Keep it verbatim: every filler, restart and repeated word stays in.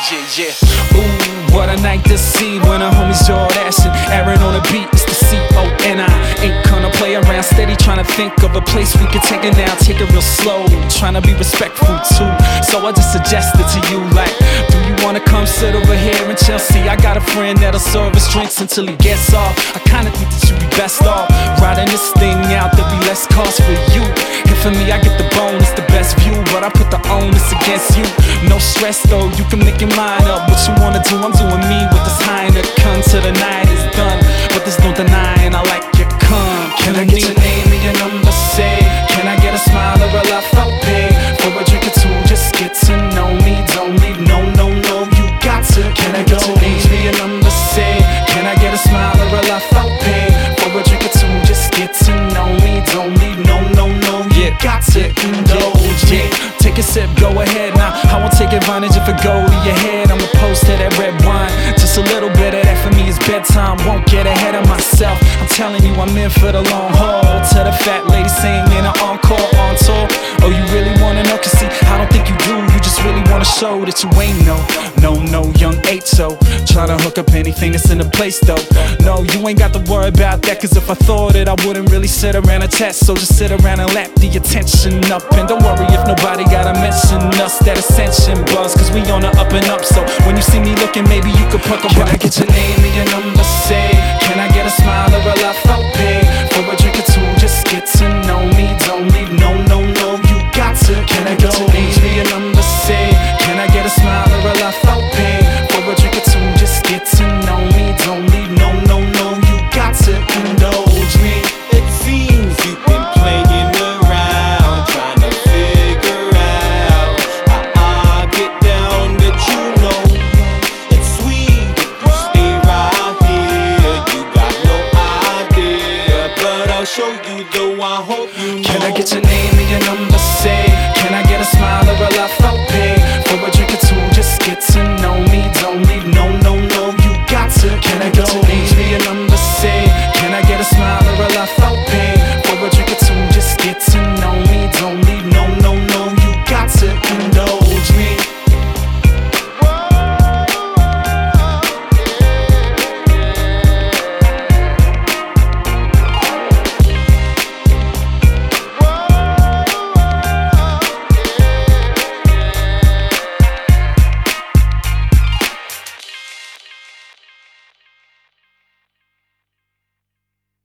yeah, yeah. Ooh, what a night to see when a homie's Jordache and Aaron on the beat. It's the C O N I. Ain't gonna play around, steady trying to think of a place we could take it now. Take it real slow, trying to be respectful too. So I just suggested to you, like, do you wanna come sit over here and chill? See, I got a friend that'll serve us drinks until he gets off. I kinda think that you'd be best off riding this thing out, there'll be less cost for you. And for me, I get the bonus, the best view, but I put the onus against you. No stress though, you can make your mind up. What you wanna do, I'm doing me with this Heine. Come till the night is done, but there's no denying I like your cum. Can I get your name and your number, say? Can I get a smile or a laugh, I'll pay for a drink or two, just get to know me. Don't leave, no, no, no, you got to. Can I get your name and your number, say? Can I get a smile or a laugh, I'll pay for a drink or two, just get to know me. Don't leave, no, no, no, you got to indulge, yeah. Take a sip, go ahead now. I won't take advantage if it go to your head. I'ma post to that red wine, just a little bit of that for me is bedtime. Won't get ahead of myself, I'm telling you I'm in for the long haul. To the fat lady singing an encore on tour. Oh, you really wanna know? Cause see, I don't think you do. You just really wanna show that you ain't no, no, no young H O trying to hook up anything that's in the place though. No, you ain't got to worry about that, cause if I thought it, I wouldn't really sit around and chat. So just sit around and lap the attention up, and don't worry if nobody gotta mention us. That ascension buzz, cause we on the up and up. So when you see me looking, maybe you could puck up. Can I get your name and your number, say? Can I get a smile or a laugh?